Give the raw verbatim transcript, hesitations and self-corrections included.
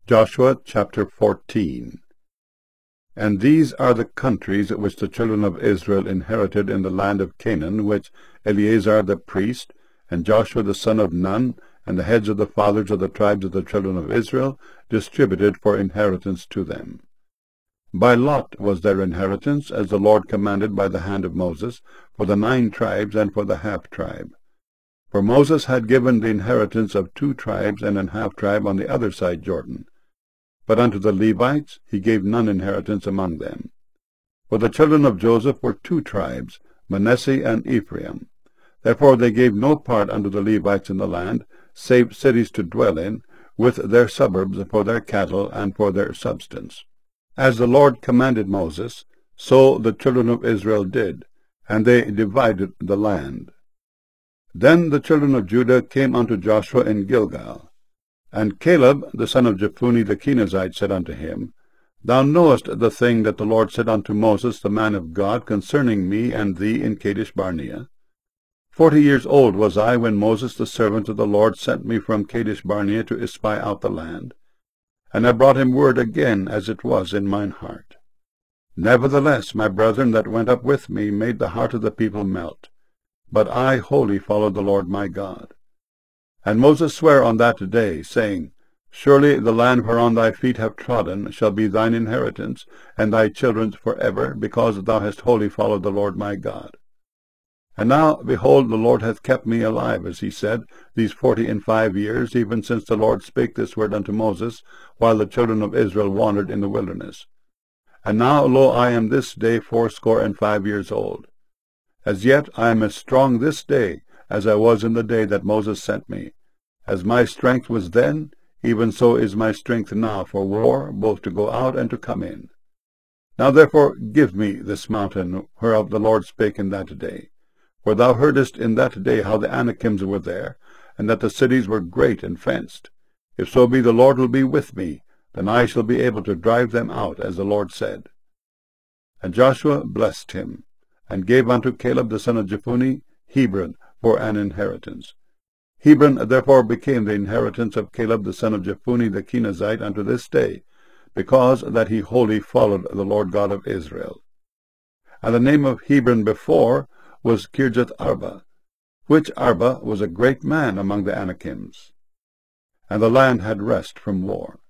Joshua chapter fourteen. And these are the countries which the children of Israel inherited in the land of Canaan, which Eleazar the priest, and Joshua the son of Nun, and the heads of the fathers of the tribes of the children of Israel, distributed for inheritance to them. By lot was their inheritance, as the Lord commanded by the hand of Moses, for the nine tribes and for the half-tribe. For Moses had given the inheritance of two tribes and an half-tribe on the other side Jordan. But unto the Levites he gave none inheritance among them. For the children of Joseph were two tribes, Manasseh and Ephraim. Therefore they gave no part unto the Levites in the land, save cities to dwell in, with their suburbs for their cattle and for their substance. As the Lord commanded Moses, so the children of Israel did, and they divided the land. Then the children of Judah came unto Joshua in Gilgal. And Caleb the son of Jephunneh the Kenizzite said unto him, Thou knowest the thing that the Lord said unto Moses the man of God concerning me and thee in Kadesh-barnea. Forty years old was I when Moses the servant of the Lord sent me from Kadesh-barnea to espy out the land. And I brought him word again as it was in mine heart. Nevertheless my brethren that went up with me made the heart of the people melt. But I wholly followed the Lord my God. And Moses sware on that day, saying, Surely the land whereon thy feet have trodden shall be thine inheritance, and thy children's for ever, because thou hast wholly followed the Lord my God. And now, behold, the Lord hath kept me alive, as he said, these forty and five years, even since the Lord spake this word unto Moses, while the children of Israel wandered in the wilderness. And now, lo, I am this day fourscore and five years old. As yet I am as strong this day as I was in the day that Moses sent me. As my strength was then, even so is my strength now for war, both to go out and to come in. Now therefore give me this mountain, whereof the Lord spake in that day. For thou heardest in that day how the Anakims were there, and that the cities were great and fenced. If so be the Lord will be with me, then I shall be able to drive them out, as the Lord said. And Joshua blessed him, and gave unto Caleb the son of Jephunneh Hebron for an inheritance. Hebron therefore became the inheritance of Caleb the son of Jephunneh the Kenizzite unto this day, because that he wholly followed the Lord God of Israel. And the name of Hebron before was Kirjath Arba, which Arba was a great man among the Anakims. And the land had rest from war.